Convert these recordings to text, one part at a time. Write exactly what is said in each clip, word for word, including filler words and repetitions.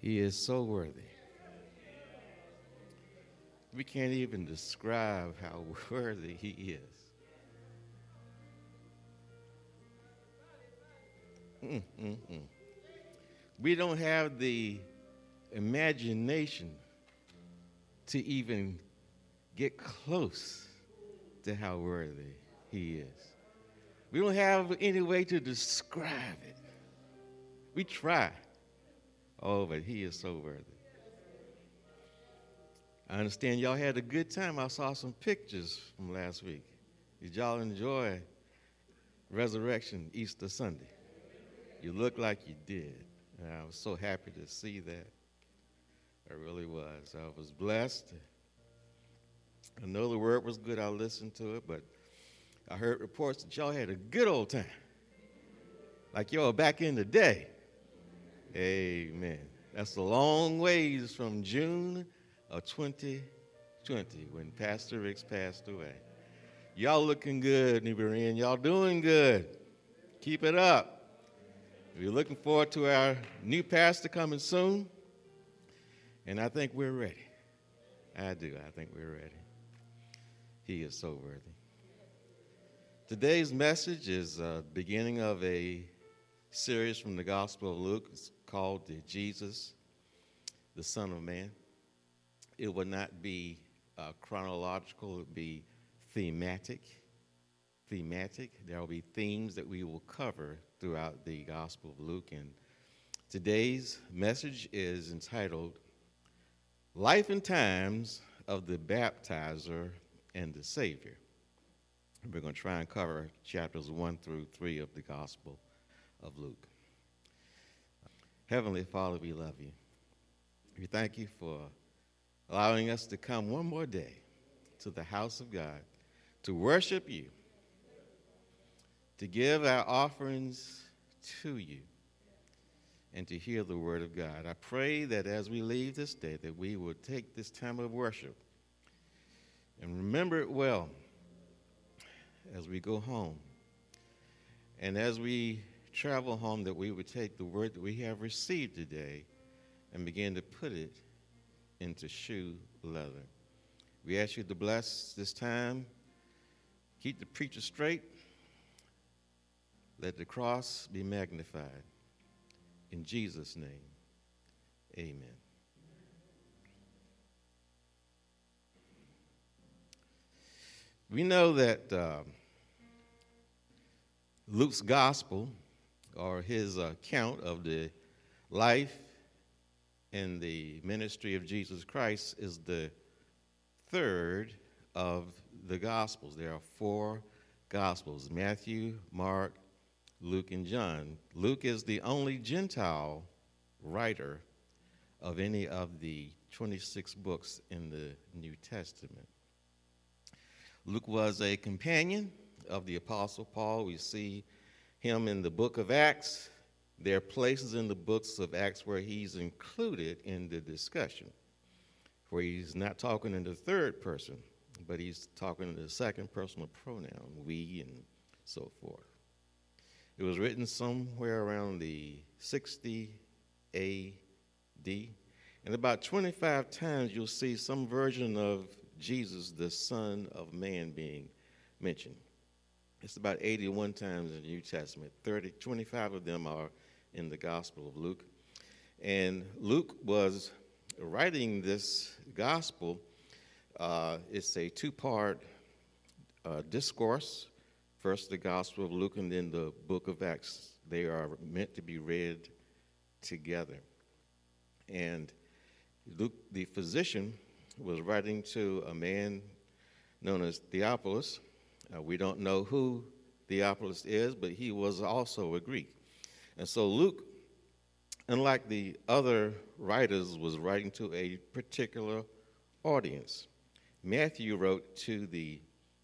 He is so worthy. We can't even describe how worthy he is. Mm-mm-mm. We don't have the imagination to even get close to how worthy he is. We don't have any way to describe it. We try. Oh, but he is so worthy. I understand y'all had a good time. I saw some pictures from last week. Did y'all enjoy Resurrection Easter Sunday? You look like you did. And I was so happy to see that. I really was. I was blessed. I know the word was good. I listened to it, but I heard reports that y'all had a good old time. Like y'all back in the day. Amen. That's a long ways from June of twenty twenty when Pastor Ricks passed away. Y'all looking good, Nibirin. Y'all doing good. Keep it up. We're looking forward to our new pastor coming soon. And I think we're ready. I do. I think we're ready. He is so worthy. Today's message is the beginning of a series from the Gospel of Luke. It's called the Jesus, the Son of Man. It will not be uh, chronological. It will be thematic. Thematic. There will be themes that we will cover throughout the Gospel of Luke. And today's message is entitled Life and Times of the Baptizer and the Savior. We're going to try and cover chapters one through three of the Gospel of Luke. Heavenly Father, we love you. We thank you for allowing us to come one more day to the house of God to worship you, to give our offerings to you, and to hear the word of God. I pray that as we leave this day that we will take this time of worship and remember it well as we go home. And as we travel home, that we would take the word that we have received today and begin to put it into shoe leather. We ask you to bless this time. Keep the preacher straight. Let the cross be magnified. In Jesus' name, amen. We know that uh, Luke's gospel, or his account of the life and the ministry of Jesus Christ, is the third of the Gospels. There are four Gospels: Matthew, Mark, Luke, and John. Luke is the only Gentile writer of any of the twenty-six books in the New Testament. Luke was a companion of the Apostle Paul. We see him in the book of Acts. There are places in the books of Acts where he's included in the discussion, where he's not talking in the third person, but he's talking in the second personal pronoun, we and so forth. It was written somewhere around the sixty A D, and about twenty-five times you'll see some version of Jesus, the Son of Man, being mentioned. It's about eighty-one times in the New Testament. thirty, twenty-five of them are in the Gospel of Luke. And Luke was writing this gospel. Uh, it's a two-part uh, discourse. First the Gospel of Luke and then the book of Acts. They are meant to be read together. And Luke, the physician, was writing to a man known as Theophilus. Uh, we don't know who Theophilus is, but he was also a Greek. And so Luke, unlike the other writers, was writing to a particular audience. Matthew wrote to the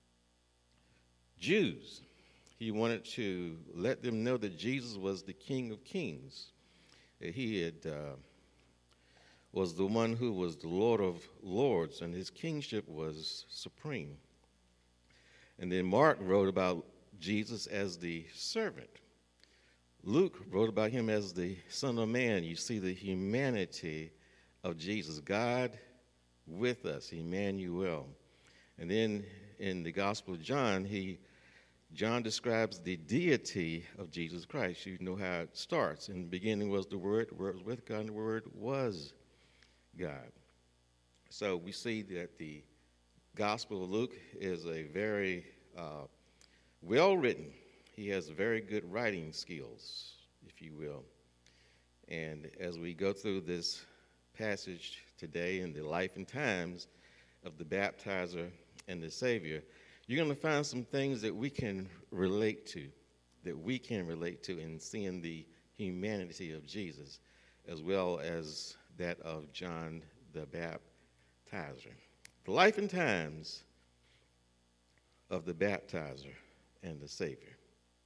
Jews. He wanted to let them know that Jesus was the King of Kings. That he had uh, was the one who was the Lord of Lords, and his kingship was supreme. And then Mark wrote about Jesus as the servant, Luke wrote about him as the Son of Man. You see the humanity of Jesus, God with us, Emmanuel. And then in the Gospel of John, he John describes the deity of Jesus Christ. You know how it starts. In the beginning was the Word, the Word was with God, and the Word was God. So we see that the Gospel of Luke is a very uh, well-written. He has very good writing skills, if you will. And as we go through this passage today in the life and times of the baptizer and the Savior, you're going to find some things that we can relate to, that we can relate to in seeing the humanity of Jesus, as well as that of John the Baptizer. The life and times of the baptizer and the Savior.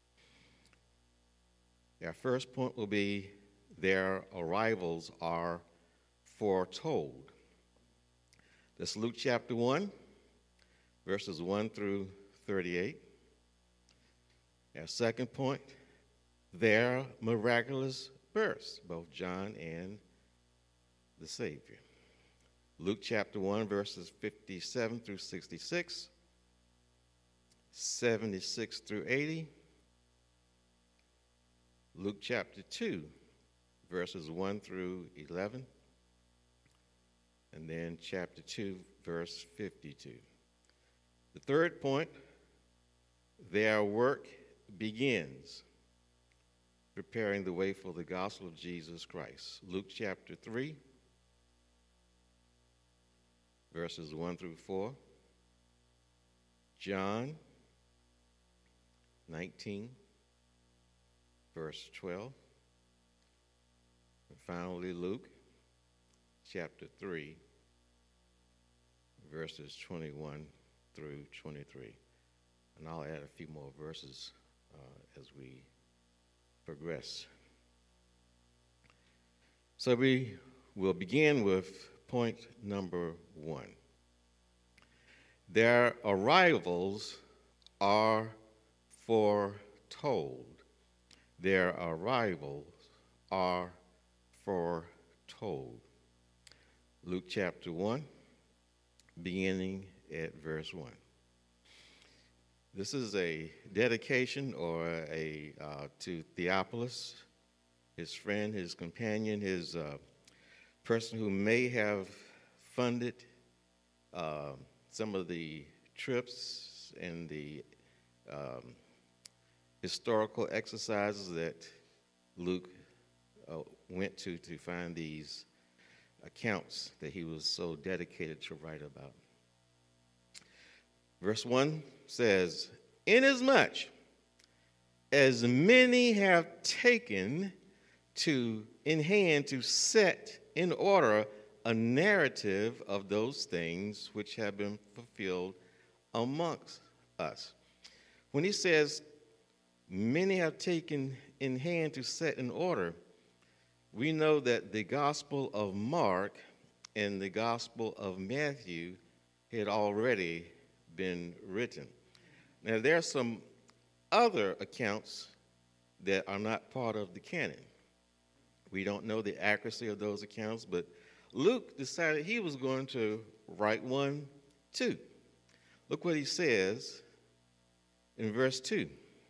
Our first point will be their arrivals are foretold. That's Luke chapter one, verses one through thirty-eight. Our second point, their miraculous births, both John and the Savior. Luke chapter one, verses fifty-seven through sixty-six, seventy-six through eighty. Luke chapter two, verses one through eleven. And then chapter two, verse fifty-two. The third point, their work begins, preparing the way for the gospel of Jesus Christ. Luke chapter three, verses one through four. John nineteen, verse twelve. And finally, Luke chapter three, verses twenty-one through twenty-three. And I'll add a few more verses uh, as we progress. So we will begin with point number one. Their arrivals are foretold. Their arrivals are foretold. Luke chapter one, beginning at verse one. This is a dedication or a uh, to Theophilus, his friend, his companion, his uh, person who may have funded uh, some of the trips and the um, historical exercises that Luke uh, went to to find these accounts that he was so dedicated to write about. Verse one says, "Inasmuch as many have taken to in hand to set in order a narrative of those things which have been fulfilled amongst us." When he says many have taken in hand to set in order, we know that the Gospel of Mark and the Gospel of Matthew had already been written. Now, there are some other accounts that are not part of the canon. We don't know the accuracy of those accounts, but Luke decided he was going to write one too. Look what he says in verse two.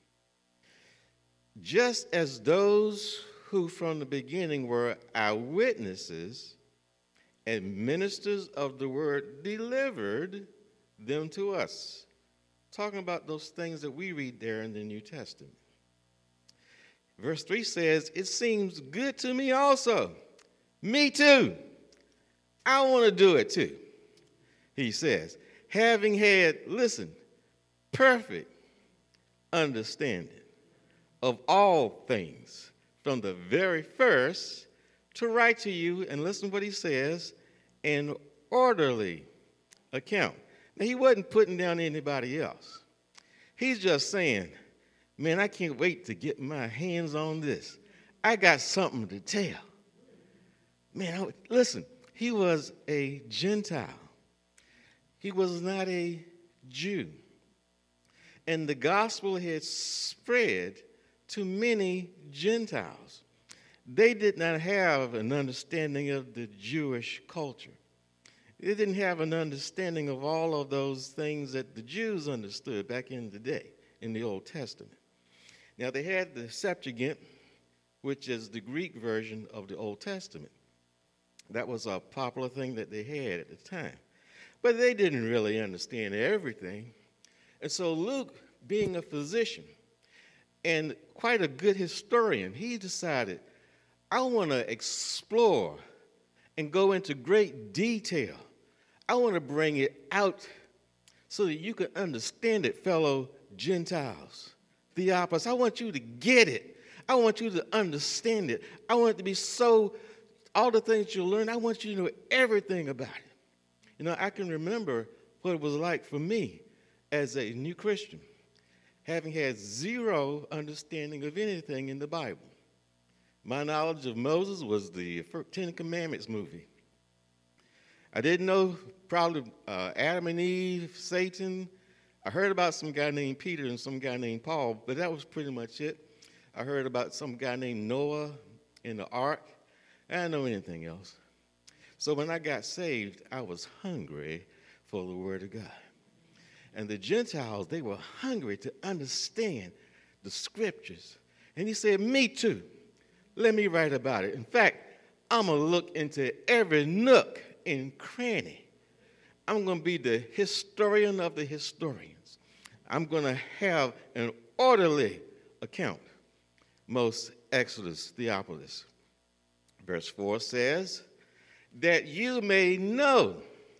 "Just as those who from the beginning were eyewitnesses and ministers of the word delivered them to us." Talking about those things that we read there in the New Testament. Verse three says, "It seems good to me also." Me too. I want to do it too. He says, "Having had, listen, perfect understanding of all things from the very first, to write to you," and listen what he says, "an orderly account." Now, he wasn't putting down anybody else. He's just saying, man, I can't wait to get my hands on this. I got something to tell. Man, I, listen, he was a Gentile. He was not a Jew. And the gospel had spread to many Gentiles. They did not have an understanding of the Jewish culture. They didn't have an understanding of all of those things that the Jews understood back in the day in the Old Testament. Now, they had the Septuagint, which is the Greek version of the Old Testament. That was a popular thing that they had at the time. But they didn't really understand everything. And so Luke, being a physician and quite a good historian, he decided, I want to explore and go into great detail. I want to bring it out so that you can understand it, fellow Gentiles, Theophilus. I want you to get it. I want you to understand it. I want it to be so, all the things you learn, I want you to know everything about it. You know, I can remember what it was like for me as a new Christian, having had zero understanding of anything in the Bible. My knowledge of Moses was the Ten Commandments movie. I didn't know probably uh, Adam and Eve, Satan. I heard about some guy named Peter and some guy named Paul, but that was pretty much it. I heard about some guy named Noah in the ark. I didn't know anything else. So when I got saved, I was hungry for the Word of God. And the Gentiles, they were hungry to understand the Scriptures. And he said, me too. Let me write about it. In fact, I'm going to look into every nook and cranny. I'm going to be the historian of the historians. I'm going to have an orderly account. Most Exodus Theophilus. Verse four says, that you may know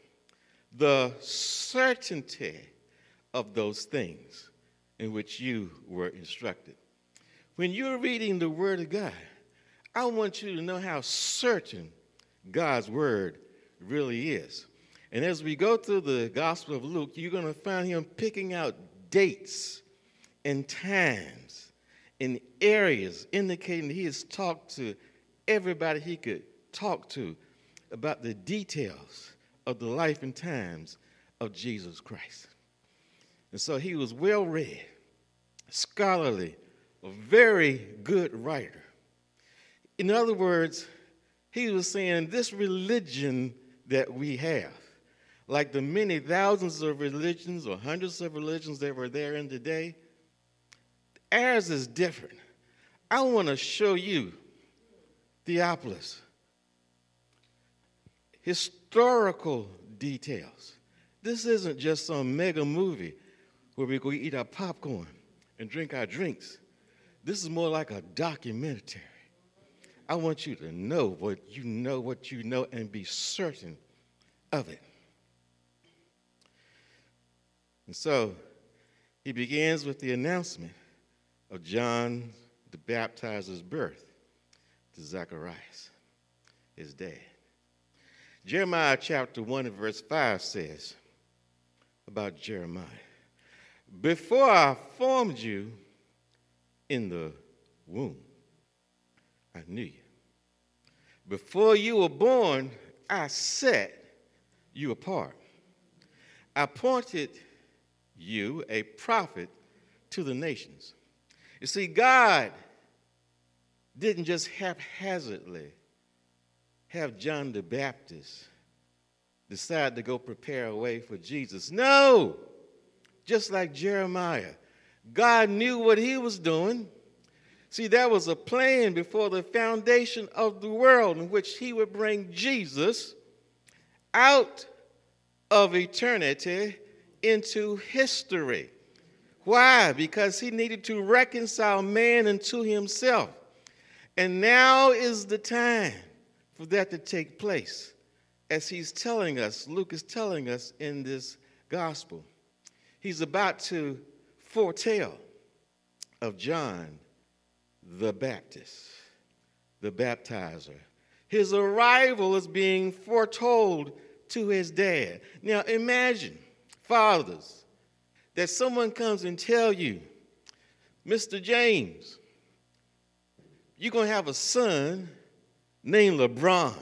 the certainty of those things in which you were instructed. When you're reading the Word of God, I want you to know how certain God's Word really is. And as we go through the Gospel of Luke, you're going to find him picking out dates and times and areas indicating that he has talked to everybody he could talk to about the details of the life and times of Jesus Christ. And so he was well-read, scholarly, a very good writer. In other words, he was saying this religion that we have, like the many thousands of religions or hundreds of religions that were there in the day, ours is different. I want to show you, Theophilus, historical details. This isn't just some mega movie where we go eat our popcorn and drink our drinks. This is more like a documentary. I want you to know what you know, what you know, and be certain of it. And so he begins with the announcement of John the Baptizer's birth to Zacharias, his dad. Jeremiah chapter one and verse five says about Jeremiah, before I formed you in the womb, I knew you. Before you were born, I set you apart. I appointed you a prophet to the nations. You see, God didn't just haphazardly have John the Baptist decide to go prepare a way for Jesus. No! Just like Jeremiah, God knew what he was doing. See, there was a plan before the foundation of the world in which he would bring Jesus out of eternity into history. Why? Because he needed to reconcile man unto himself. And now is the time for that to take place. As he's telling us, Luke is telling us in this gospel. He's about to foretell of John the Baptist, the baptizer. His arrival is being foretold to his dad. Now imagine, fathers, that someone comes and tell you, Mister James, you're going to have a son named LeBron.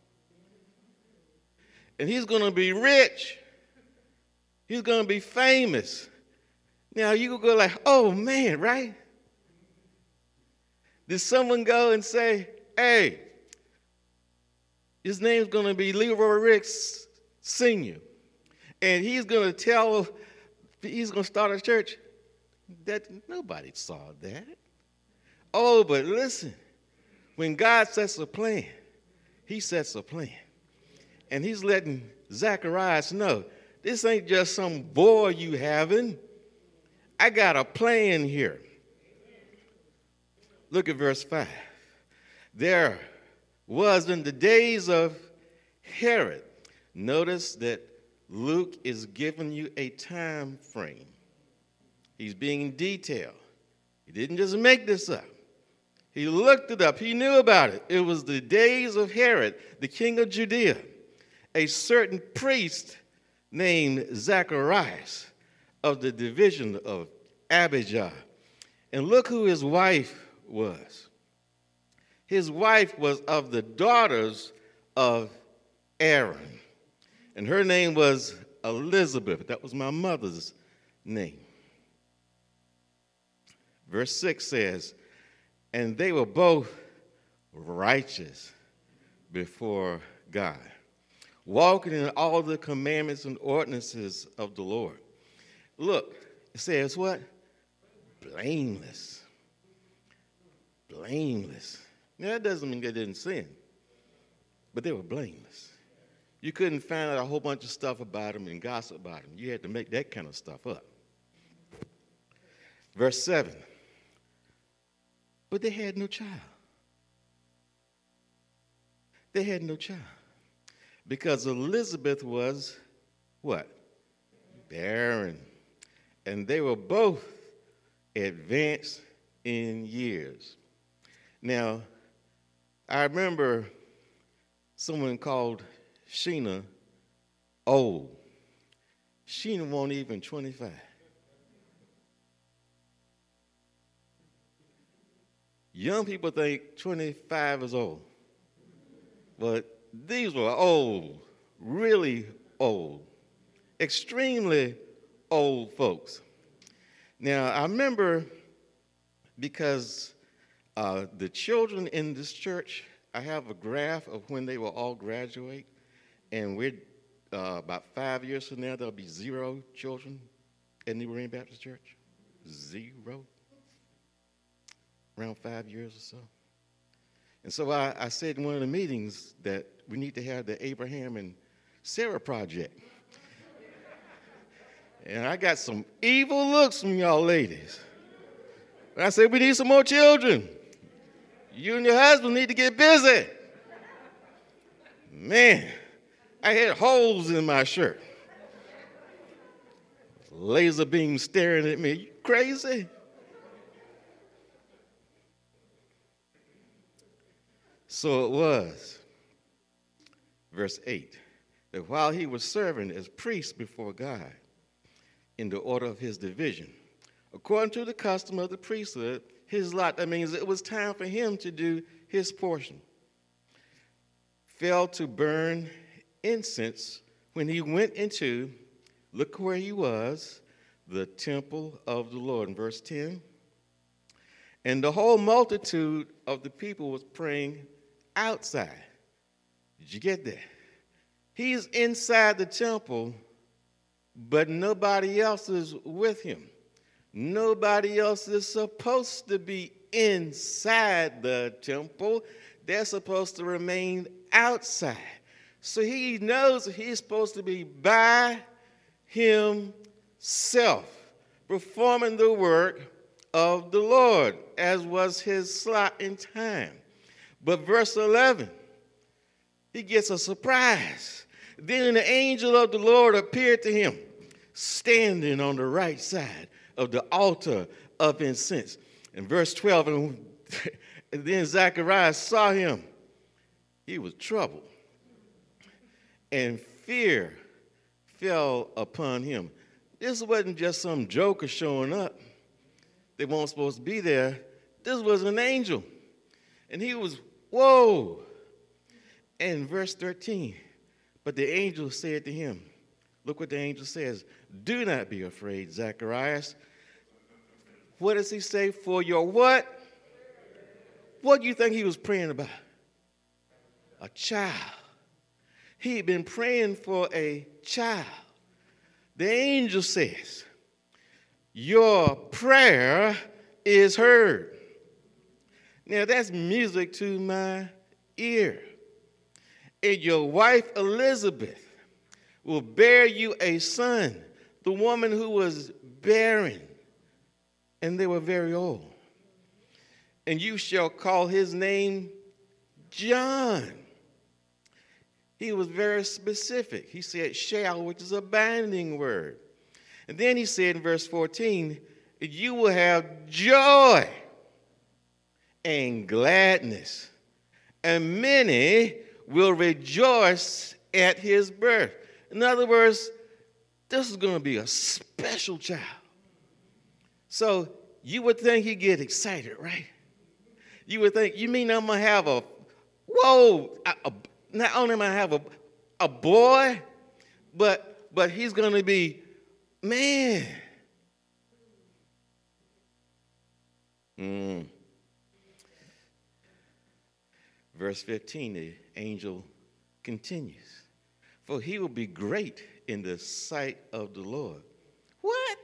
And he's going to be rich. He's going to be famous. Now you go like, oh man, right? Did someone go and say, hey, his name's going to be Leroy Ricks Senior, and he's going to tell, he's going to start a church? That nobody saw that. Oh, but listen, when God sets a plan, he sets a plan. And he's letting Zacharias know, this ain't just some boy you having. I got a plan here. Look at verse five. There was in the days of Herod. Notice that Luke is giving you a time frame. He's being detailed. He didn't just make this up. He looked it up. He knew about it. It was the days of Herod, the king of Judea. A certain priest named Zacharias of the division of Abijah. And look who his wife was. His wife was of the daughters of Aaron. And her name was Elizabeth. That was my mother's name. Verse six says, and they were both righteous before God, walking in all the commandments and ordinances of the Lord. Look, it says what? Blameless. Blameless. Now, that doesn't mean they didn't sin, but they were blameless. You couldn't find out a whole bunch of stuff about them and gossip about them. You had to make that kind of stuff up. Verse seven. But they had no child. They had no child. Because Elizabeth was what? Barren. And they were both advanced in years. Now, I remember someone called Sheena old. Sheena wasn't even twenty-five. Young people think twenty-five is old. But these were old, really old, extremely old folks. Now, I remember because uh, the children in this church, I have a graph of when they will all graduate, and we're uh, about five years from now, there'll be zero children in the Marine Baptist Church. Zero. Around five years or so. And so I, I said in one of the meetings that we need to have the Abraham and Sarah project. And I got some evil looks from y'all ladies. And I said, we need some more children. You and your husband need to get busy. Man, I had holes in my shirt. Laser beam staring at me. You crazy? So it was, verse eight, that while he was serving as priest before God in the order of his division, according to the custom of the priesthood, his lot, that means it was time for him to do his portion, fell to burn incense when he went into, look where he was, the temple of the Lord. In verse ten, and the whole multitude of the people was praying outside. Did you get that? He's inside the temple, but nobody else is with him. Nobody else is supposed to be inside the temple. They're supposed to remain outside. So he knows he's supposed to be by himself, performing the work of the Lord, as was his slot in time. But verse eleven, he gets a surprise. Then the angel of the Lord appeared to him, standing on the right side of the altar of incense. In verse twelve, and then Zacharias saw him. He was troubled, and fear fell upon him. This wasn't just some joker showing up. They weren't supposed to be there. This was an angel. And he was, whoa. And verse thirteen, but the angel said to him, look what the angel says, do not be afraid, Zacharias. What does he say? For your what? what do you think he was praying about? A child. He had been praying for a child. The angel says, your prayer is heard. Now that's music to my ear. And your wife Elizabeth will bear you a son, the woman who was barren, and they were very old. And you shall call his name John. He was very specific. He said shall, which is a binding word. And then he said in verse fourteen, you will have joy and gladness, and many will rejoice at his birth. In other words, this is going to be a special child. So you would think he'd get excited, right? You would think, you mean I'm going to have a, whoa, a, a, not only am I have a, a boy, but, but he's going to be, man. Mm. Verse fifteen, the angel continues, for he will be great in the sight of the Lord. What?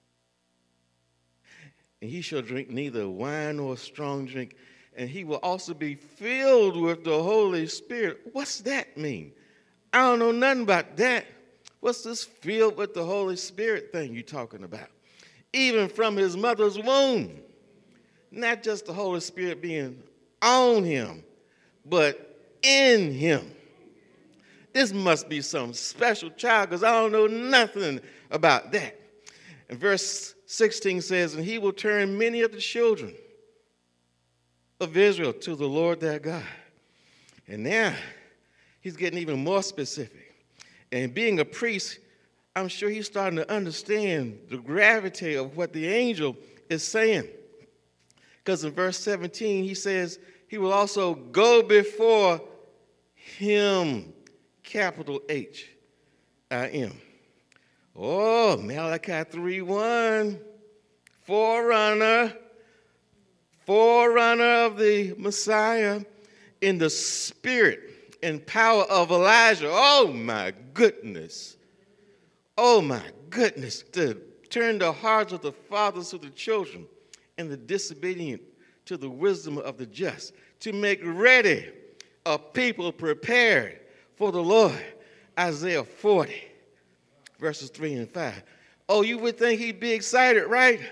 And he shall drink neither wine nor strong drink, and he will also be filled with the Holy Spirit. What's that mean? I don't know nothing about that. What's this filled with the Holy Spirit thing you talking about? Even from his mother's womb. Not just the Holy Spirit being on him, but in him. This must be some special child because I don't know nothing about that. And verse sixteen says, and he will turn many of the children of Israel to the Lord their God. And now he's getting even more specific. And being a priest, I'm sure he's starting to understand the gravity of what the angel is saying. Because in verse seventeen, he says, he will also go before him, capital H I M. Oh, Malachi three one, forerunner, forerunner of the Messiah in the spirit and power of Elijah. Oh, my goodness. Oh, my goodness. To turn the hearts of the fathers to the children and the disobedient to the wisdom of the just, to make ready a people prepared for the Lord. Isaiah forty, verses three and five. Oh, you would think he'd be excited, right?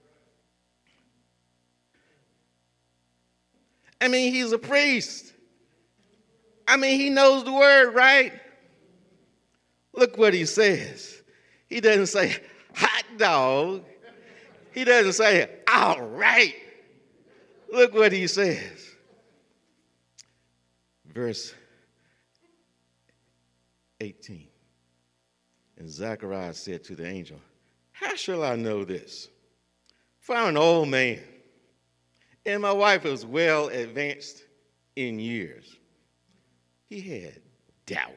I mean, he's a priest. I mean, he knows the word, right? Look what he says. He doesn't say, hot dog. He doesn't say, all right. Look what he says. Verse eighteen. And Zacharias said to the angel, how shall I know this? For I'm an old man, and my wife is well advanced in years. He had doubt.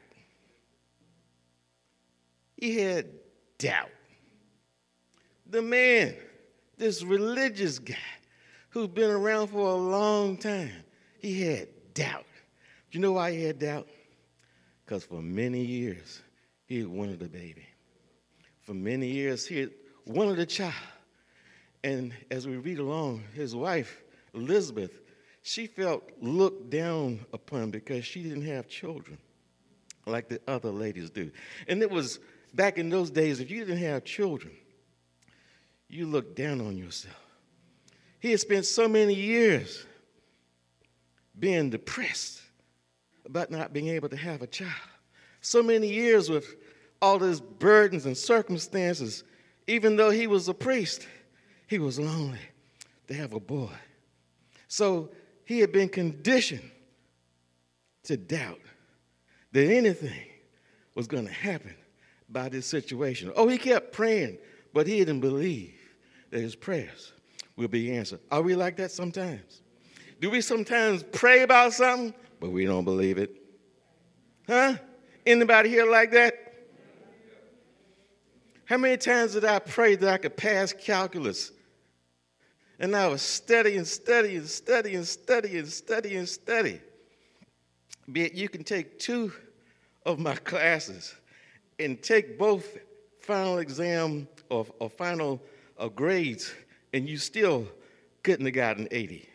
He had doubt. The man, this religious guy who's been around for a long time, he had doubt. Do you know why he had doubt? Because for many years, he had wanted a baby. For many years, he had wanted a child. And as we read along, his wife, Elizabeth, she felt looked down upon because she didn't have children like the other ladies do. And it was back in those days, if you didn't have children, you looked down on yourself. He had spent so many years being depressed about not being able to have a child. So many years with all his burdens and circumstances. Even though he was a priest, he was lonely to have a boy. So he had been conditioned to doubt that anything was going to happen by this situation. Oh, he kept praying, but he didn't believe that his prayers will be answered. Are we like that sometimes? Do we sometimes pray about something, but we don't believe it? Huh? Anybody here like that? How many times did I pray that I could pass calculus? And I was studying, studying, studying, studying, studying, studying. Be you can take two of my classes and take both final exam or, or final uh, grades, and you still couldn't have got an eighty.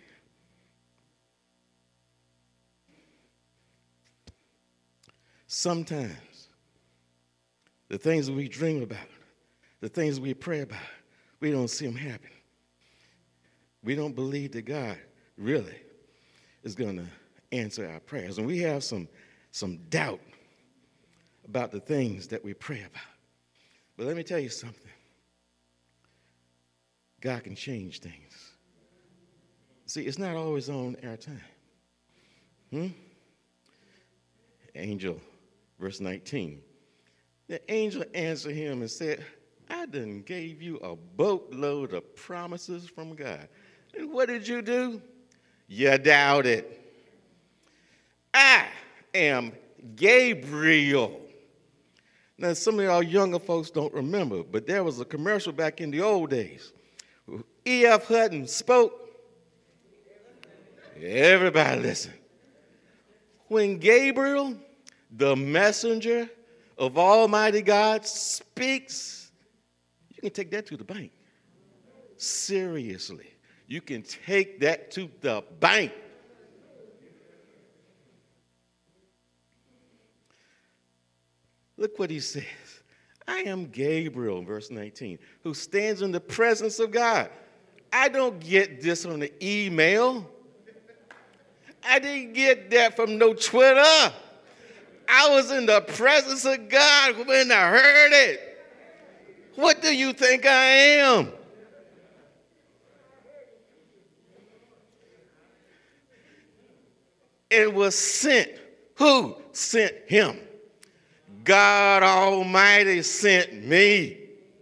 Sometimes the things we dream about, the things we pray about, we don't see them happen. We don't believe that God really is going to answer our prayers. And we have some, some doubt about the things that we pray about. But let me tell you something. God can change things. See, it's not always on our time. Hmm? Angel, verse nineteen. The angel answered him and said, I done gave you a boatload of promises from God. And what did you do? You doubted. I am Gabriel. Now, some of y'all younger folks don't remember, but there was a commercial back in the old days. E F. Hutton spoke. Everybody listen. When Gabriel, the messenger of Almighty God, speaks, you can take that to the bank. Seriously. You can take that to the bank. Look what he says. I am Gabriel, verse nineteen, who stands in the presence of God. I don't get this on the email. I didn't get that from no Twitter. I was in the presence of God when I heard it. What do you think I am? It was sent. Who sent him? God Almighty sent me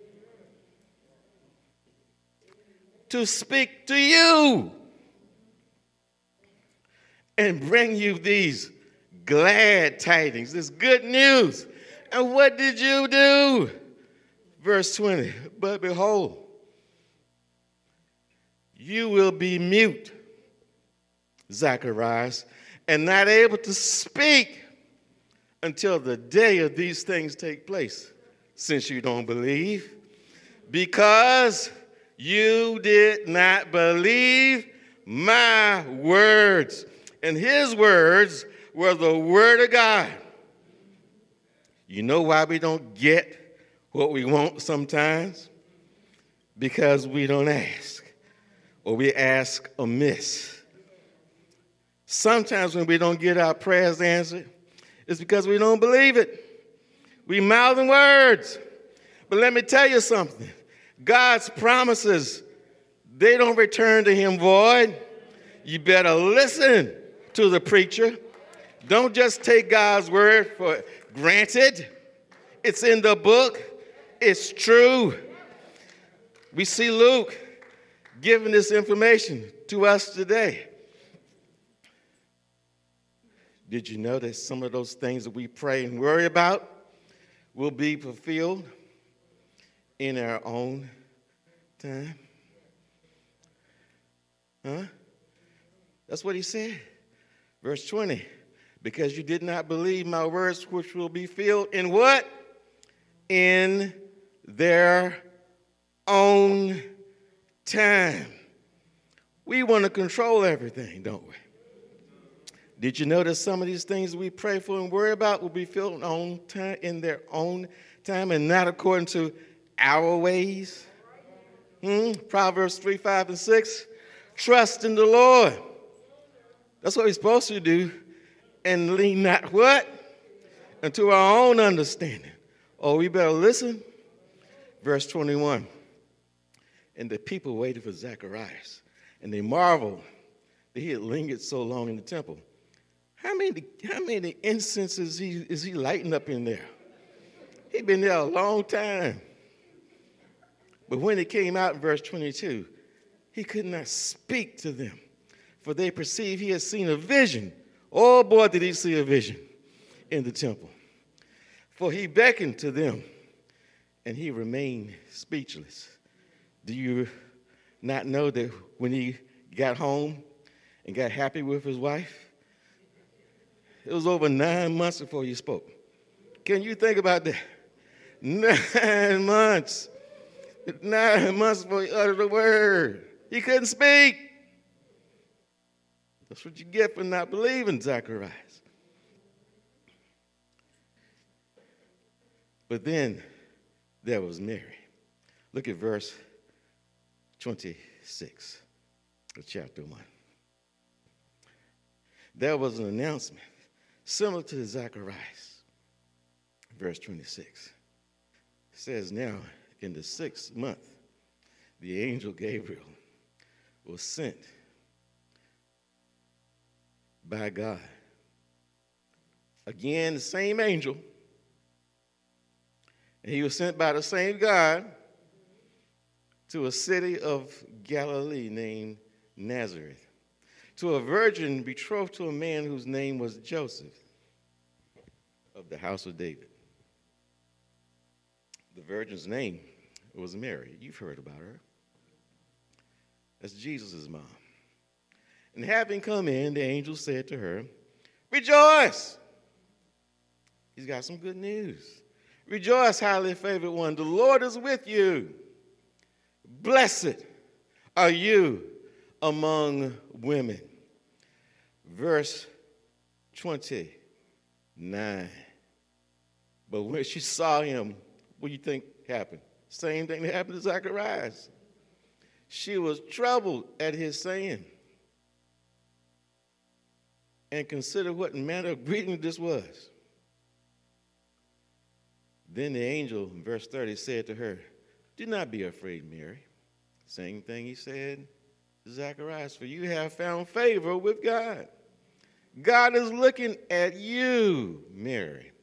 to speak to you and bring you these glad tidings, this good news. And what did you do? Verse twenty, but behold, you will be mute, Zacharias, and not able to speak until the day of these things take place, since you don't believe, because you did not believe my words. And his words were the word of God. You know why we don't get what we want sometimes? Because we don't ask, or we ask amiss. Sometimes when we don't get our prayers answered, it's because we don't believe it. We mouthing words. But let me tell you something. God's promises, they don't return to him void. You better listen to the preacher. Don't just take God's word for granted. It's in the book. It's true. We see Luke giving this information to us today. Did you know that some of those things that we pray and worry about will be fulfilled in our own time? Huh? That's what he said. Verse twenty, because you did not believe my words, which will be filled in what? In their own time. We want to control everything, don't we? Did you notice some of these things we pray for and worry about will be filled on time, in their own time and not according to our ways? Hmm? Proverbs three, five, and six. Trust in the Lord. That's what we're supposed to do. And lean not what? Unto our own understanding. Oh, we better listen. Verse twenty-one. And the people waited for Zacharias, and they marveled that he had lingered so long in the temple. How many, how many incenses is he, is he lighting up in there? He'd been there a long time. But when it came out in verse twenty-two, he could not speak to them, for they perceived he had seen a vision. Oh, boy, did he see a vision in the temple. For he beckoned to them, and he remained speechless. Do you not know that when he got home and got happy with his wife, it was over nine months before you spoke? Can you think about that? Nine months. Nine months before he uttered a word. He couldn't speak. That's what you get for not believing, Zacharias. But then there was Mary. Look at verse twenty-six of chapter one. There was an announcement similar to Zacharias. Verse twenty-six. It says, now in the sixth month, the angel Gabriel was sent by God. Again, the same angel. And he was sent by the same God to a city of Galilee named Nazareth, to a virgin betrothed to a man whose name was Joseph of the house of David. The virgin's name was Mary. You've heard about her. That's Jesus' mom. And having come in, the angel said to her, rejoice! He's got some good news. Rejoice, highly favored one. The Lord is with you. Blessed are you among women. Verse twenty-nine. But when she saw him, what do you think happened? Same thing that happened to Zacharias. She was troubled at his saying and considered what manner of greeting this was. Then the angel, in verse thirty, said to her, do not be afraid, Mary. Same thing he said to Zacharias, for you have found favor with God. God is looking at you, Mary.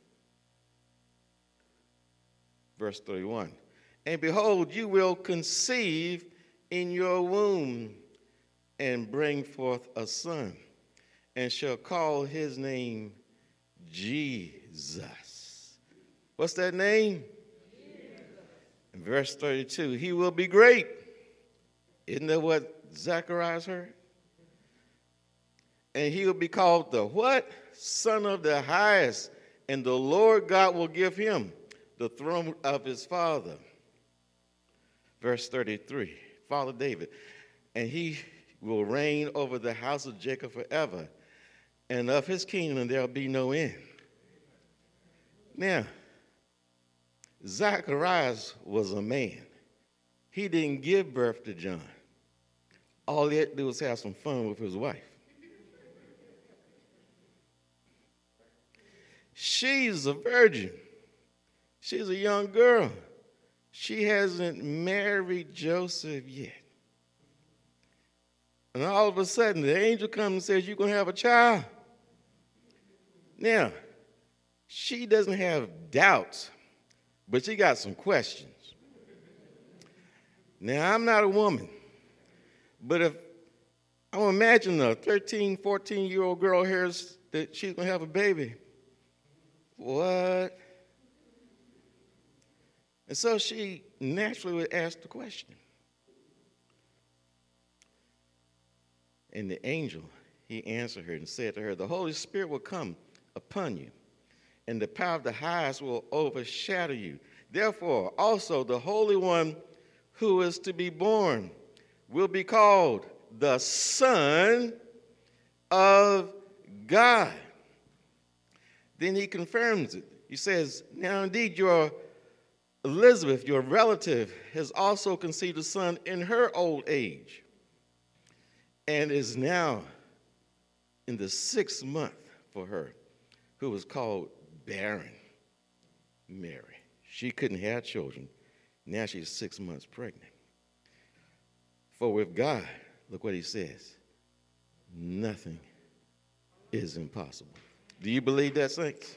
Verse thirty-one, and behold, you will conceive in your womb and bring forth a son, and shall call his name Jesus. What's that name? Jesus. In verse thirty-two, he will be great. Isn't that what Zacharias heard? And he will be called the what? Son of the highest. And the Lord God will give him the throne of his father. Verse thirty-three, Father David. And he will reign over the house of Jacob forever. And of his kingdom there will be no end. Now, Zacharias was a man. He didn't give birth to John. All he had to do was have some fun with his wife. She's a virgin. She's a young girl. She hasn't married Joseph yet. And all of a sudden, the angel comes and says, you're going to have a child. Now, she doesn't have doubts, but she got some questions. Now, I'm not a woman, but if I want to imagine a thirteen, fourteen-year-old girl hears that she's going to have a baby, what? And so she naturally would ask the question. And the angel, he answered her and said to her, the Holy Spirit will come upon you, and the power of the highest will overshadow you. Therefore, also the Holy One who is to be born will be called the Son of God. Then he confirms it. He says, now indeed your Elizabeth, your relative, has also conceived a son in her old age and is now in the sixth month for her, who was called barren, Mary. She couldn't have children. Now she's six months pregnant. For with God, look what he says, nothing is impossible. Do you believe that, saints?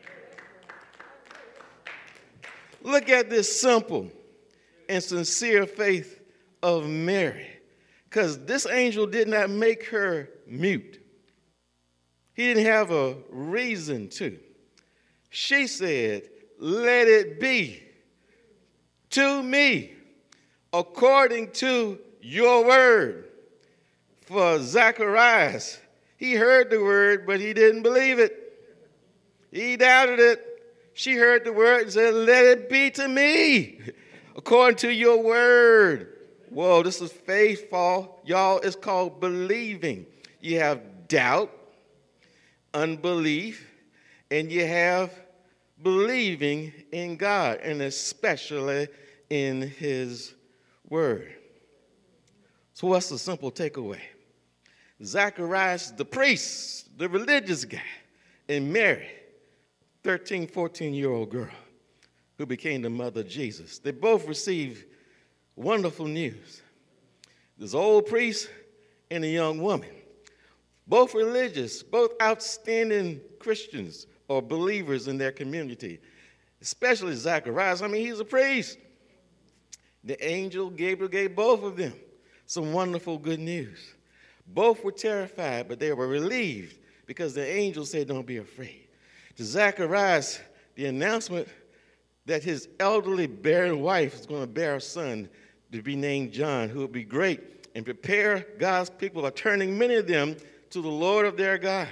Look at this simple and sincere faith of Mary, because this angel did not make her mute. He didn't have a reason to. She said, let it be to me according to your word. For Zacharias, he heard the word, but he didn't believe it. He doubted it. She heard the word and said, let it be to me according to your word. Whoa, this is faith, fall. Y'all, it's called believing. You have doubt, unbelief, and you have believing in God, and especially in his word. So what's the simple takeaway? Zacharias, the priest, the religious guy, and Mary, thirteen, fourteen-year-old girl who became the mother of Jesus. They both received wonderful news. This old priest and a young woman, both religious, both outstanding Christians or believers in their community, especially Zacharias. I mean, he's a priest. The angel Gabriel gave both of them some wonderful good news. Both were terrified, but they were relieved because the angel said, don't be afraid. To Zacharias, the announcement that his elderly barren wife is going to bear a son to be named John, who will be great and prepare God's people by turning many of them to the Lord of their God.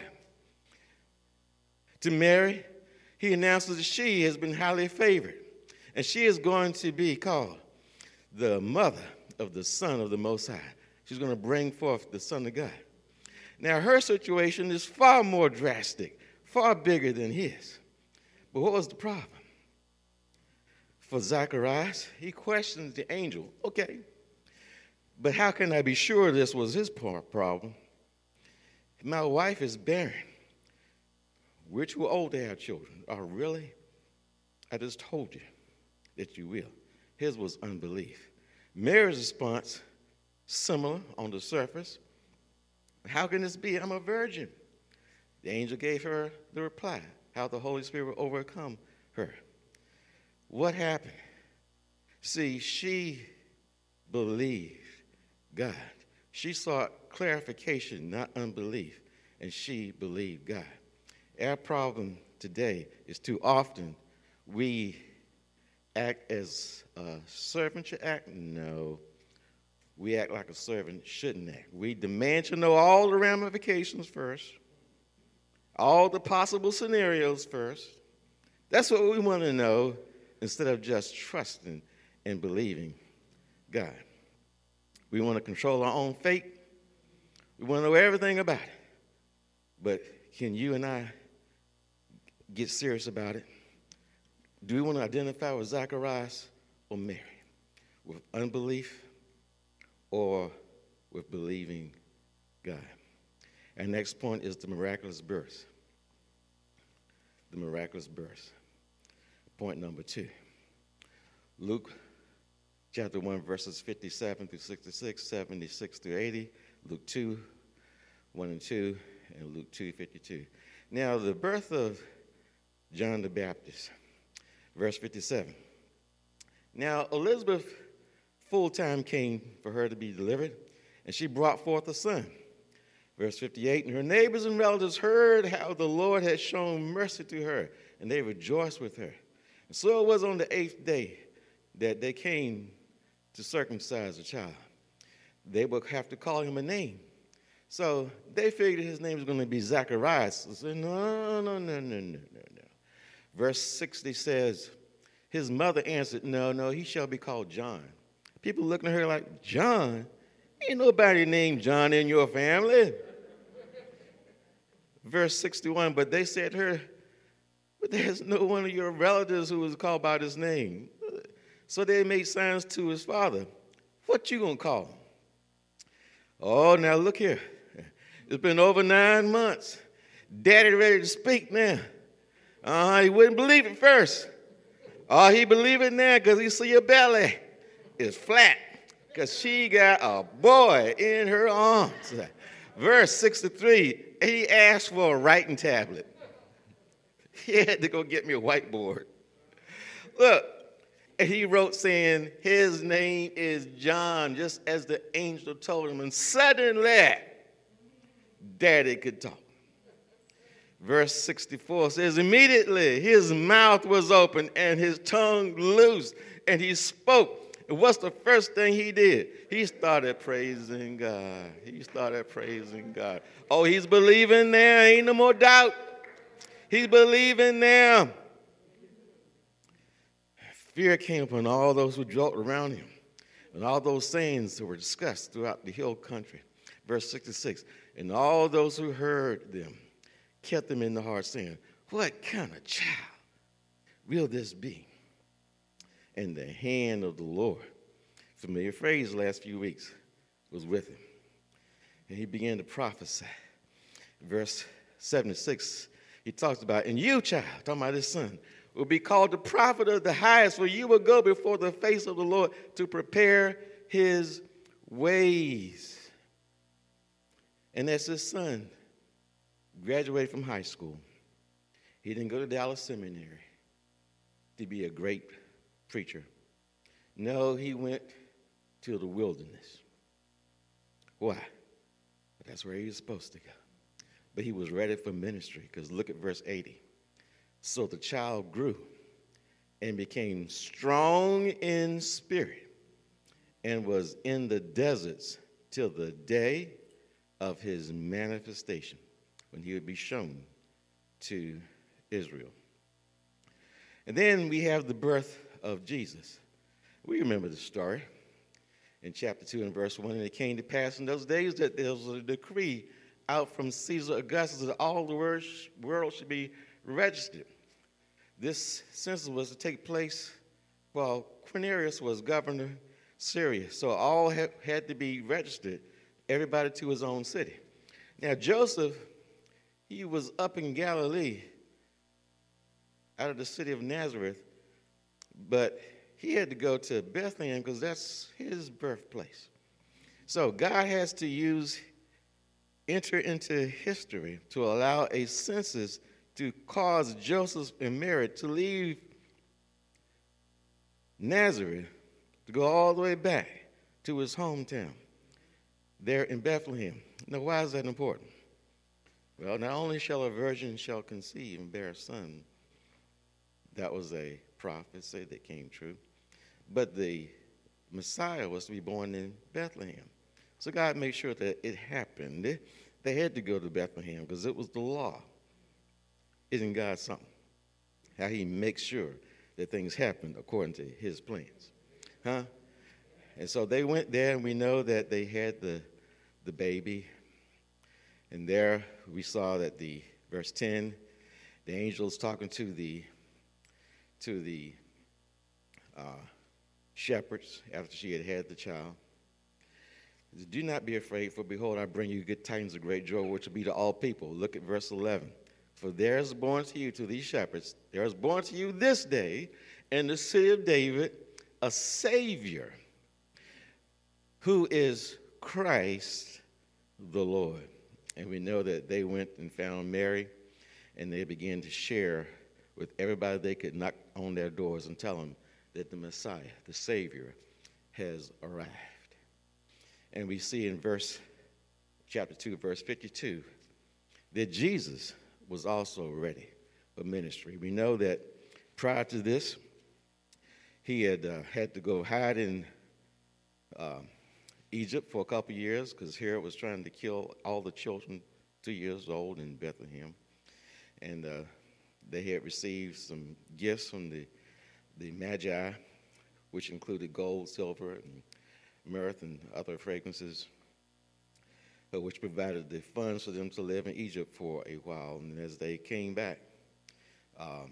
To Mary, he announces that she has been highly favored, and she is going to be called the mother of the Son of the Most High. She's going to bring forth the Son of God. Now, her situation is far more drastic, far bigger than his. But what was the problem? For Zacharias, he questions the angel. Okay, but how can I be sure this was his problem? My wife is barren. We're too old to have children. Oh, really? I just told you that you will. His was unbelief. Mary's response, similar on the surface. How can this be? I'm a virgin. The angel gave her the reply, how the Holy Spirit will overcome her. What happened? See, she believed God. She sought clarification, not unbelief, and she believed God. Our problem today is too often we act as a servant should act. No, we act like a servant shouldn't act. We demand to know all the ramifications first, all the possible scenarios first. That's what we want to know instead of just trusting and believing God. We want to control our own fate. We want to know everything about it. But can you and I get serious about it? Do we want to identify with Zacharias or Mary? With unbelief or with believing God? Our next point is the miraculous birth. The miraculous birth. Point number two. Luke chapter one, verses fifty-seven through sixty-six, seventy-six through eighty. Luke two, one and two, and Luke two, fifty-two. Now, the birth of John the Baptist. Verse fifty-seven. Now, Elizabeth full time came for her to be delivered, and she brought forth a son. Verse fifty-eight. And her neighbors and relatives heard how the Lord had shown mercy to her, and they rejoiced with her. And so it was on the eighth day that they came to circumcise the child. They would have to call him a name. So they figured his name was going to be Zacharias. They said, no, no, no, no, no, no, no. Verse sixty says, his mother answered, no, no, he shall be called John. People looking at her like, John? Ain't nobody named John in your family. Verse sixty-one, but they said to her, but there's no one of your relatives who was called by this name. So they made signs to his father. What you gonna call him? Oh, now look here. It's been over nine months. Daddy ready to speak now. Uh-huh, he wouldn't believe it first. Oh, he believe it now because he see your belly is flat because she got a boy in her arms. Verse sixty-three, he asked for a writing tablet. He had to go get me a whiteboard. Look, and he wrote saying, his name is John, just as the angel told him. And suddenly, Daddy could talk. Verse sixty-four says, immediately his mouth was open and his tongue loosed, and he spoke. And what's the first thing he did? He started praising God. He started praising God. Oh, he's believing now. Ain't no more doubt. He's believing now. Fear came upon all those who dwelt around him, and all those sayings that were discussed throughout the hill country. Verse sixty-six, and all those who heard them kept them in the heart, saying, what kind of child will this be? And the hand of the Lord, familiar phrase the last few weeks, was with him. And he began to prophesy. Verse seventy-six, he talks about, and you, child, talking about his son, will be called the prophet of the highest, for you will go before the face of the Lord to prepare his ways. And as his son graduated from high school, he didn't go to Dallas Seminary to be a great preacher. No, he went to the wilderness. Why? That's where he was supposed to go. But he was ready for ministry, because look at verse eighty. So the child grew and became strong in spirit and was in the deserts till the day of his manifestation, when he would be shown to Israel. And then we have the birth of Jesus. We remember the story in chapter two and verse one. And it came to pass in those days that there was a decree out from Caesar Augustus that all the world should be registered. This census was to take place while Quirinius was governor of Syria. So all had, had to be registered, everybody to his own city. Now Joseph, he was up in Galilee, out of the city of Nazareth, but he had to go to Bethlehem because that's his birthplace. So God has to use, enter into history to allow a census to cause Joseph and Mary to leave Nazareth to go all the way back to his hometown there in Bethlehem. Now, why is that important? Well, not only shall a virgin shall conceive and bear a son, that was a prophecy that came true, but the Messiah was to be born in Bethlehem. So God made sure that it happened. They, they had to go to Bethlehem because it was the law. Isn't God something? How he makes sure that things happen according to his plans. Huh? And so they went there, and we know that they had the, the baby. And there we saw that the, verse ten, the angel's talking to the, to the uh, shepherds after she had had the child. Do not be afraid, for behold, I bring you good tidings of great joy, which will be to all people. Look at verse eleven. For there is born to you, to these shepherds, there is born to you this day in the city of David a Savior, who is Christ the Lord. And we know that they went and found Mary, and they began to share with everybody they could knock on their doors and tell them that the Messiah, the Savior, has arrived. And we see in verse, chapter two, verse fifty-two, that Jesus was also ready for ministry. We know that prior to this, he had uh, had to go hide in uh, Egypt for a couple years because Herod was trying to kill all the children two years old in Bethlehem. And uh, they had received some gifts from the, the Magi, which included gold, silver, and myrrh, and other fragrances, which provided the funds for them to live in Egypt for a while. And as they came back, um,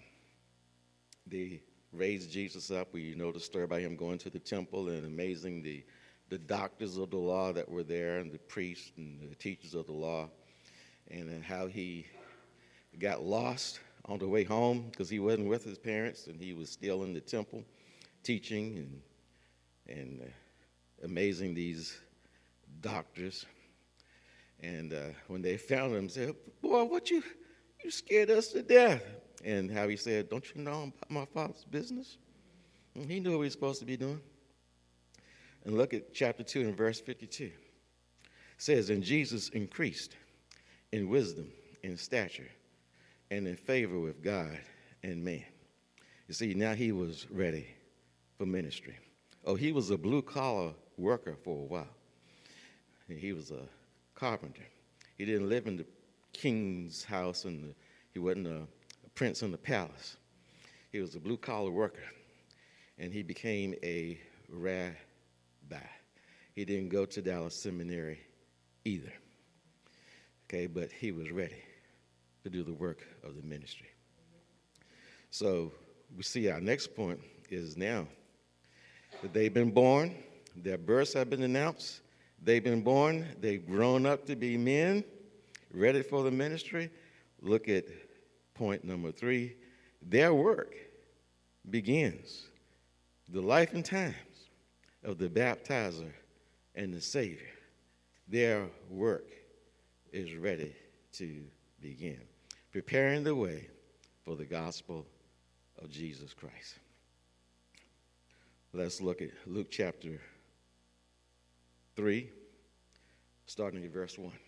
they raised Jesus up. We know the story about him going to the temple and amazing the, the doctors of the law that were there, and the priests and the teachers of the law, and then how he got lost on the way home because he wasn't with his parents, and he was still in the temple teaching and, and uh, amazing these doctors. And uh, when they found him, said, boy, what you, you scared us to death. And how he said, don't you know I'm about my Father's business? And he knew what he was supposed to be doing. And look at chapter two and verse fifty-two. It says, and Jesus increased in wisdom, in stature, and in favor with God and man. You see, now he was ready for ministry. Oh, he was a blue-collar worker for a while. He was a carpenter. He didn't live in the king's house, and the, he wasn't a, a prince in the palace. He was a blue-collar worker, and he became a rabbi. He didn't go to Dallas Seminary either. Okay, but he was ready to do the work of the ministry. So we see our next point is now that they've been born, their births have been announced, they've been born, they've grown up to be men, ready for the ministry. Look at point number three. Their work begins. The life and times of the baptizer and the Savior. Their work is ready to begin, preparing the way for the gospel of Jesus Christ. Let's look at Luke chapter three, starting at verse one.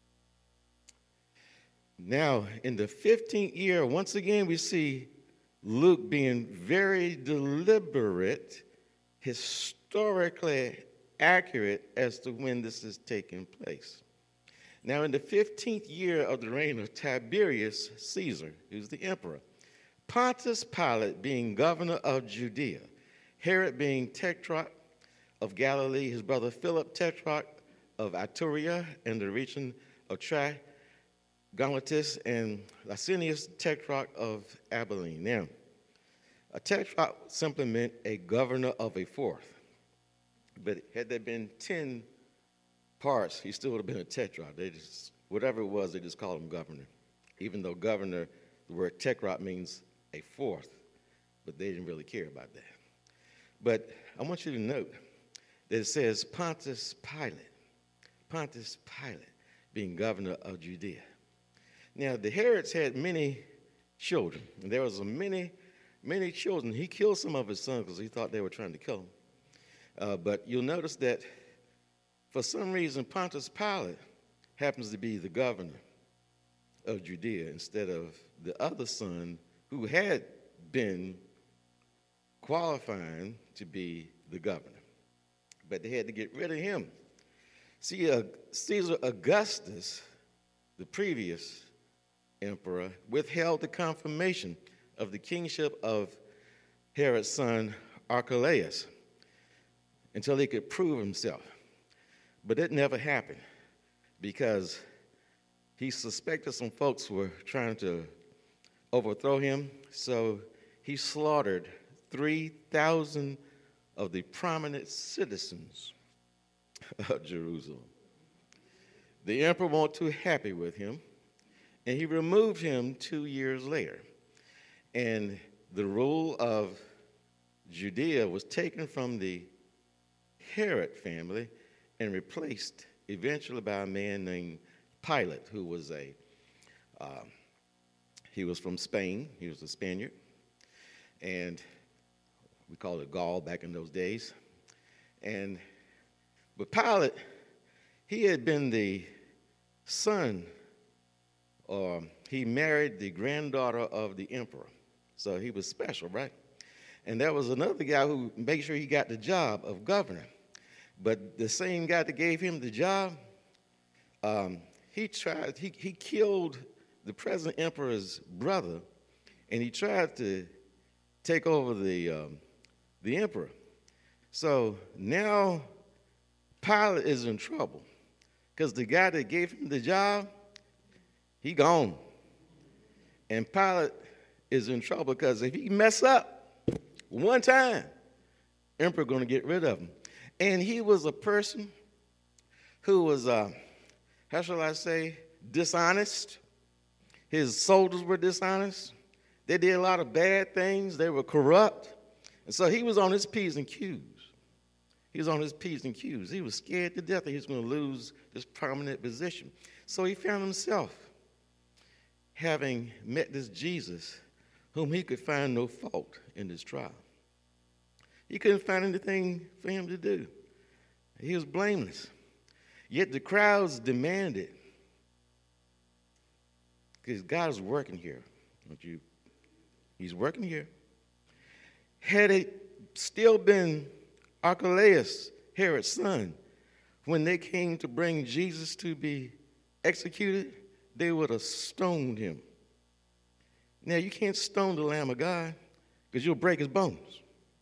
Now, in the fifteenth year, once again, we see Luke being very deliberate, historically accurate as to when this is taking place. Now, in the fifteenth year of the reign of Tiberius Caesar, who's the emperor, Pontius Pilate being governor of Judea, Herod being tetrarch of Galilee, his brother Philip tetrarch of Iturea and the region of Trachonitis, and Licinius tetrarch of Abilene. Now, a tetrarch simply meant a governor of a fourth. But had there been ten parts, he still would have been a tetrarch. They just, whatever it was, they just called him governor. Even though governor, the word tetrarch means a fourth, but they didn't really care about that. But I want you to note that it says Pontius Pilate, Pontius Pilate being governor of Judea. Now, the Herods had many children, and there was a many, many children. He killed some of his sons because he thought they were trying to kill him. Uh, but you'll notice that for some reason, Pontius Pilate happens to be the governor of Judea instead of the other son who had been qualifying to be the governor. But they had to get rid of him. See, uh, Caesar Augustus, the previous emperor, withheld the confirmation of the kingship of Herod's son Archelaus until he could prove himself. But it never happened because he suspected some folks were trying to overthrow him, so he slaughtered three thousand of the prominent citizens of Jerusalem. The emperor wasn't too happy with him, and he removed him two years later. And the rule of Judea was taken from the Herod family and replaced eventually by a man named Pilate, who was a, uh, he was from Spain. He was a Spaniard. And we called it Gaul back in those days. And, but Pilate, he had been the son, or he married the granddaughter of the emperor. So he was special, right? And there was another guy who made sure he got the job of governor. But the same guy that gave him the job, um, he tried, he, he killed the present emperor's brother, and he tried to take over the, um, the emperor. So now Pilate is in trouble because the guy that gave him the job, he gone. And Pilate is in trouble because if he mess up one time, emperor going to get rid of him. And he was a person who was, uh, how shall I say, dishonest. His soldiers were dishonest. They did a lot of bad things. They were corrupt. And so he was on his P's and Q's. He was on his P's and Q's. He was scared to death that he was going to lose this prominent position. So he found himself having met this Jesus whom he could find no fault in this trial. He couldn't find anything for him to do. He was blameless. Yet the crowds demanded, because God is working here, don't you? He's working here. Had it still been Archelaus, Herod's son, when they came to bring Jesus to be executed, they would have stoned him. Now, you can't stone the Lamb of God because you'll break his bones.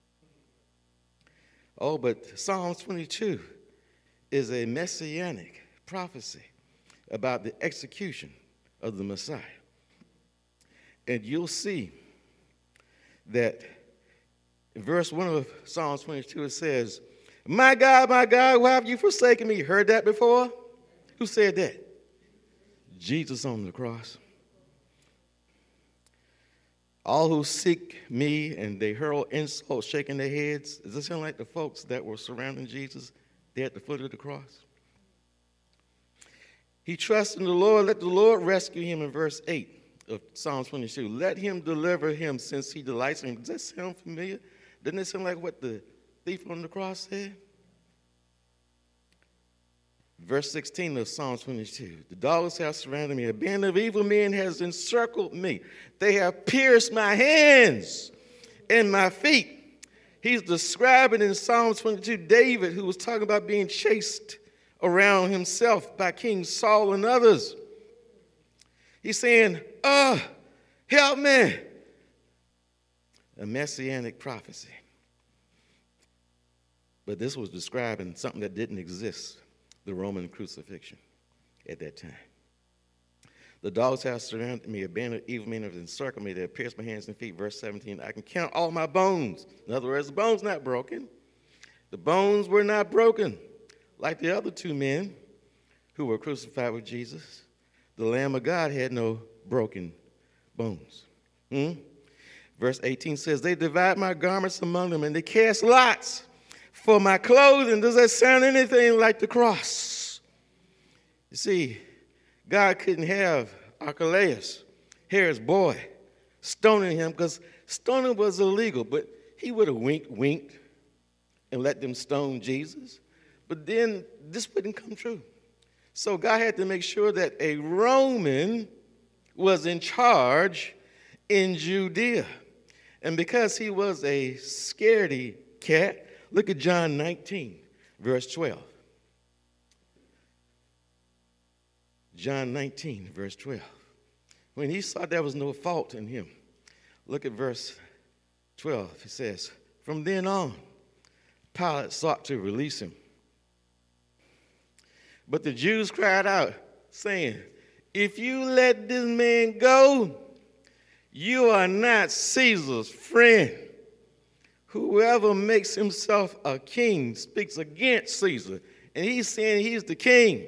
Oh, but Psalm twenty-two is a messianic prophecy about the execution of the Messiah. And you'll see that in verse one of Psalm twenty-two, it says, "My God, my God, why have you forsaken me?" You heard that before? Who said that? Jesus on the cross. All who seek me and they hurl insults, shaking their heads. Does this sound like the folks that were surrounding Jesus there at the foot of the cross? He trusts in the Lord. Let the Lord rescue him in verse eight of Psalm twenty-two. Let him deliver him since he delights in him. Does that sound familiar? Doesn't it sound like what the thief on the cross said? Verse sixteen of Psalm twenty-two. The dogs have surrounded me. A band of evil men has encircled me. They have pierced my hands and my feet. He's describing in Psalm twenty-two David, who was talking about being chased around himself by King Saul and others. He's saying, oh, help me. A messianic prophecy. But this was describing something that didn't exist. The Roman crucifixion at that time. The dogs have surrounded me, a band of evil men have encircled me, they have pierced my hands and feet. Verse seventeen, I can count all my bones. In other words, the bones not broken. The bones were not broken like the other two men who were crucified with Jesus. The Lamb of God had no broken bones. Hmm? Verse eighteen says, they divide my garments among them and they cast lots for my clothing. Does that sound anything like the cross? You see, God couldn't have Archelaus, Herod's boy, stoning him because stoning was illegal, but he would have winked, winked and let them stone Jesus. But then this wouldn't come true. So God had to make sure that a Roman was in charge in Judea. And because he was a scaredy cat, look at John nineteen, verse twelve. John nineteen, verse twelve. When he saw there was no fault in him, look at verse twelve. It says, from then on, Pilate sought to release him. But the Jews cried out, saying, if you let this man go, you are not Caesar's friend. Whoever makes himself a king speaks against Caesar. And he's saying he's the king.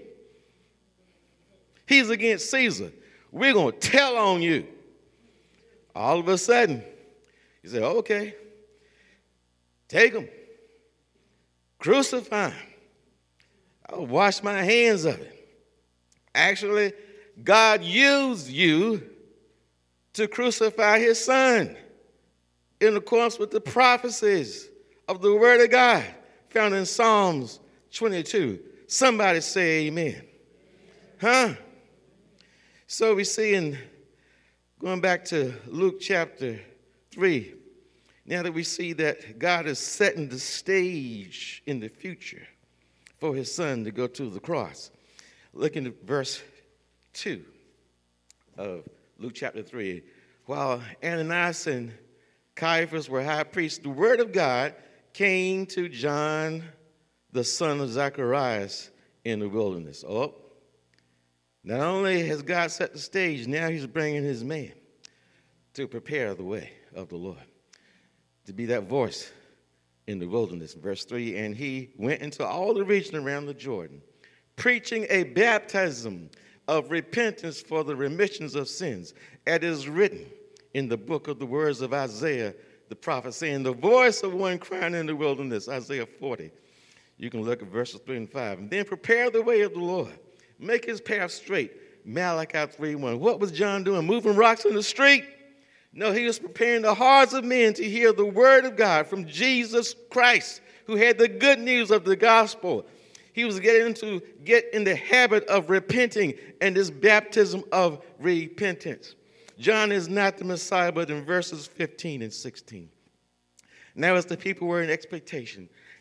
He's against Caesar. We're going to tell on you. All of a sudden, he said, okay, take him. Crucify him. I'll wash my hands of it. Actually, God used you to crucify his son in accordance with the prophecies of the word of God found in Psalms twenty-two. Somebody say amen. Huh? So we see in, going back to Luke chapter three, now that we see that God is setting the stage in the future for his son to go to the cross. Look in verse two of Luke chapter three. While Ananias and Caiaphas were high priests, the word of God came to John, the son of Zacharias, in the wilderness. Oh, not only has God set the stage, now he's bringing his man to prepare the way of the Lord, to be that voice in the wilderness. Verse three, and he went into all the region around the Jordan, preaching a baptism of repentance for the remissions of sins, as is written in the book of the words of Isaiah the prophet, saying, the voice of one crying in the wilderness, Isaiah forty. You can look at verses three and five. And then prepare the way of the Lord. Make his path straight. Malachi three one. What was John doing? Moving rocks in the street? No, he was preparing the hearts of men to hear the word of God from Jesus Christ, who had the good news of the gospel. He was getting to get in the habit of repenting and this baptism of repentance. John is not the Messiah, but in verses fifteen and sixteen. Now as the people were in expectation,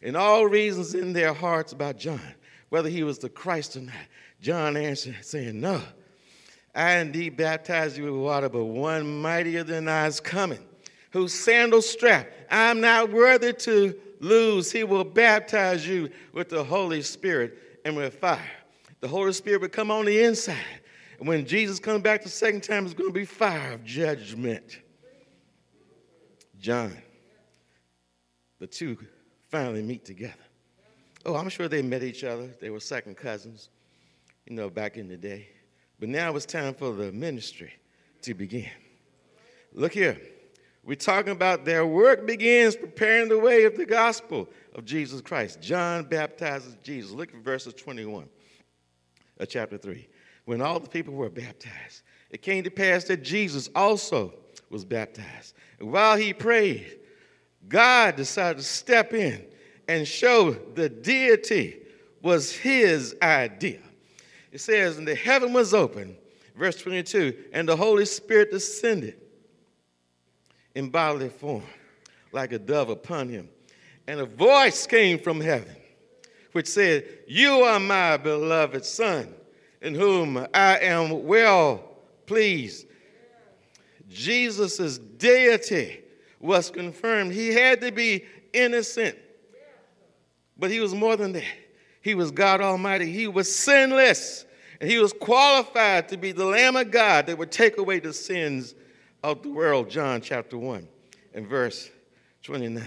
And all reasons in their hearts about John, whether he was the Christ or not. John answered, saying, no, I indeed baptize you with water, but one mightier than I is coming, whose sandal strap I'm not worthy to loose. He will baptize you with the Holy Spirit and with fire. The Holy Spirit will come on the inside. And when Jesus comes back the second time, it's going to be fire of judgment. John, the two finally meet together. Oh, I'm sure they met each other. They were second cousins, you know, back in the day. But now it's time for the ministry to begin. Look here. We're talking about their work begins preparing the way of the gospel of Jesus Christ. John baptizes Jesus. Look at verses twenty-one of chapter three. When all the people were baptized, it came to pass that Jesus also was baptized. And while he prayed, God decided to step in and show the deity was his idea. It says, and the heaven was open, verse twenty-two, and the Holy Spirit descended in bodily form, like a dove upon him. And a voice came from heaven, which said, you are my beloved Son, in whom I am well pleased. Jesus' deity was confirmed. He had to be innocent, but he was more than that. He was God Almighty. He was sinless, and he was qualified to be the Lamb of God that would take away the sins of the world. John chapter one and verse twenty-nine.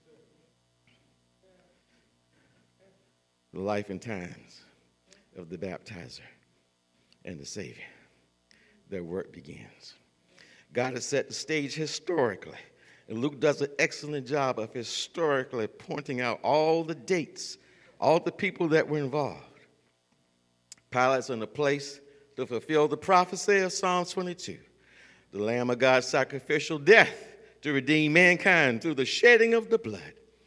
The life and times of the baptizer and the Savior. Their work begins. God has set the stage historically, and Luke does an excellent job of historically pointing out all the dates, all the people that were involved. Pilate's in a place to fulfill the prophecy of Psalm twenty-two. The Lamb of God's sacrificial death to redeem mankind through the shedding of the blood.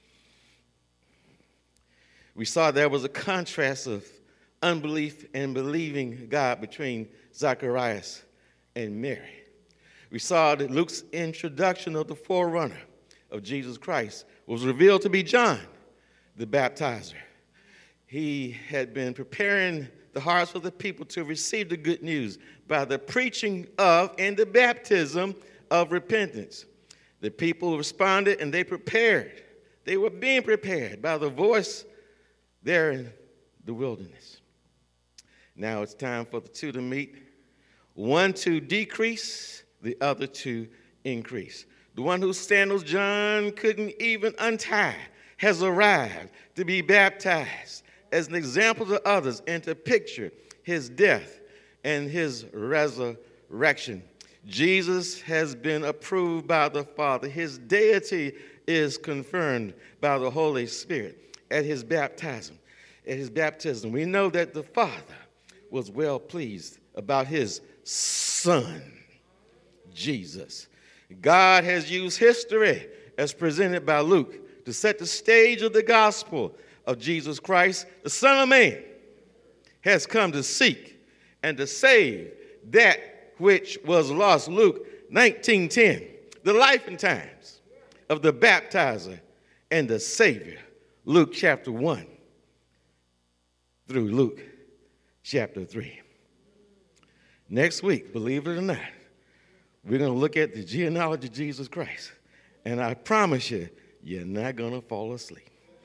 We saw there was a contrast of unbelief and believing God between Zacharias and Mary. We saw that Luke's introduction of the forerunner of Jesus Christ was revealed to be John, the baptizer. He had been preparing the hearts of the people to receive the good news by the preaching of and the baptism of repentance. The people responded and they prepared. They were being prepared by the voice there in the wilderness. Now it's time for the two to meet. One to decrease, the other to increase. The one whose sandals John couldn't even untie has arrived to be baptized as an example to others and to picture his death and his resurrection. Jesus has been approved by the Father. His deity is confirmed by the Holy Spirit at his baptism. At his baptism, we know that the Father was well pleased about his Son, Jesus. God has used history as presented by Luke to set the stage of the gospel of Jesus Christ. The Son of Man has come to seek and to save that which was lost. Luke nineteen ten, the life and times of the baptizer and the Savior. Luke chapter one through Luke chapter three. Next week, believe it or not, we're going to look at the genealogy of Jesus Christ. And I promise you, you're not going to fall asleep.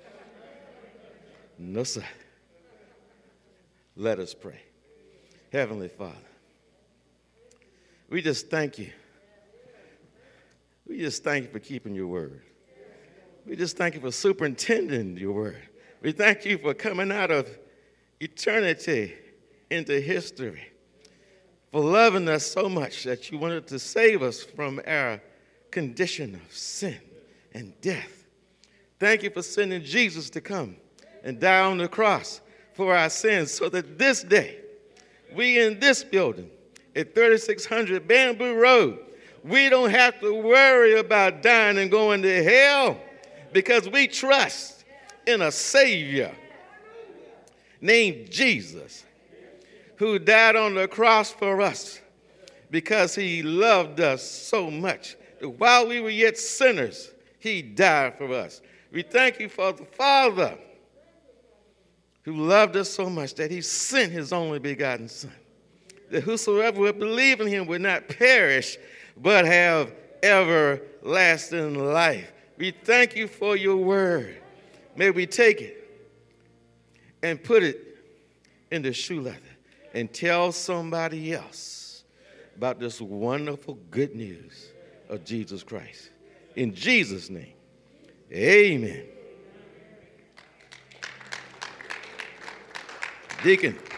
No, sir. Let us pray. Heavenly Father, we just thank you. We just thank you for keeping your word. We just thank you for superintending your word. We thank you for coming out of eternity into history, for loving us so much that you wanted to save us from our condition of sin and death. Thank you for sending Jesus to come and die on the cross for our sins so that this day, we in this building at thirty-six hundred Bamboo Road, we don't have to worry about dying and going to hell because we trust in a Savior named Jesus, who died on the cross for us because he loved us so much that while we were yet sinners, he died for us. We thank you for the Father who loved us so much that he sent his only begotten Son, that whosoever would believe in him would not perish, but have everlasting life. We thank you for your word. May we take it and put it in the shoe leather and tell somebody else about this wonderful good news of Jesus Christ. In Jesus' name, amen. Deacon.